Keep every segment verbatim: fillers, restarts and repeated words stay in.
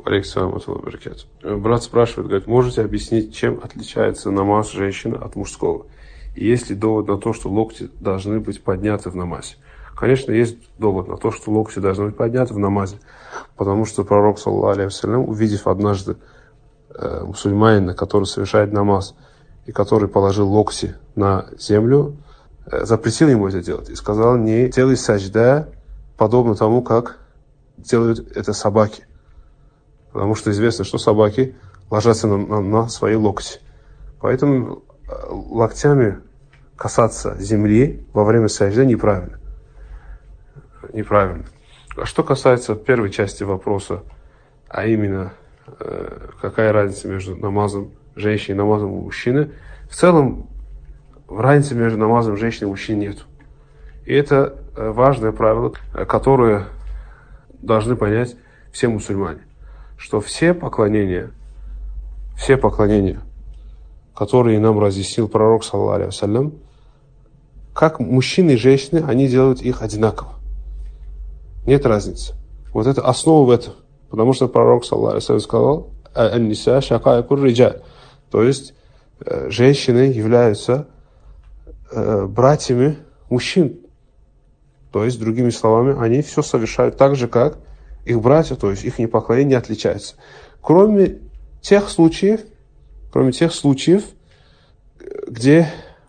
Алейкум баракату. Брат спрашивает, говорит, можете объяснить, чем отличается намаз женщины от мужского? И есть ли довод на то, что локти должны быть подняты в намазе? Конечно, есть довод на то, что локти должны быть подняты в намазе, потому что пророк, саллаллаху алейхи вассалям, увидев однажды э, мусульманина, который совершает намаз, и который положил локти на землю, э, запретил ему это делать и сказал, не делай саджда, подобно тому, как делают это собаки. Потому что известно, что собаки ложатся на, на, на свои локти. Поэтому локтями касаться земли во время саджда неправильно. Неправильно. А что касается первой части вопроса, а именно, э, какая разница между намазом женщины и намазом мужчины, в целом разницы между намазом женщины и мужчины нет. И это важное правило, которое должны понять все мусульмане, что все поклонения, все поклонения, которые нам разъяснил пророк, саллаллаху алейхи вассалям, как мужчины и женщины, они делают их одинаково. Нет разницы. Вот это основа в этом. Потому что пророк, саллаллаху алейхи вассалям, сказал, «Ан-ниса шакаикур риджаль». То есть, женщины являются э, братьями мужчин. То есть, другими словами, они все совершают так же, как их братья, то есть, их поклонение не отличается. Кроме тех случаев, кроме тех случаев, где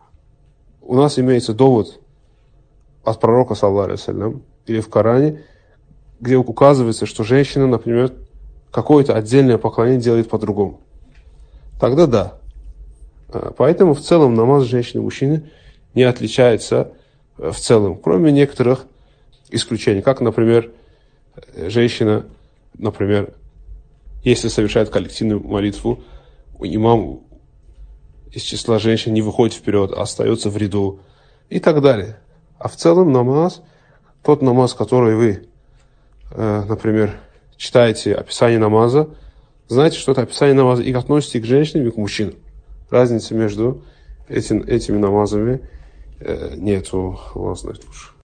у нас имеется довод от пророка, саллаллаху алейхи вассалям, или в Коране, где указывается, что женщина, например, какое-то отдельное поклонение делает по-другому. Тогда да. Поэтому в целом намаз женщины и мужчины не отличается в целом, кроме некоторых исключений. Как, например, женщина, например, если совершает коллективную молитву, имам из числа женщин не выходит вперед, а остается в ряду и так далее. А в целом намаз, тот намаз, который вы, э, например, читаете описание намаза, знаете, что это описание намаза и относится и к женщинам, и к мужчинам. Разницы между этим, этими намазами э, нету, Allah знает лучше.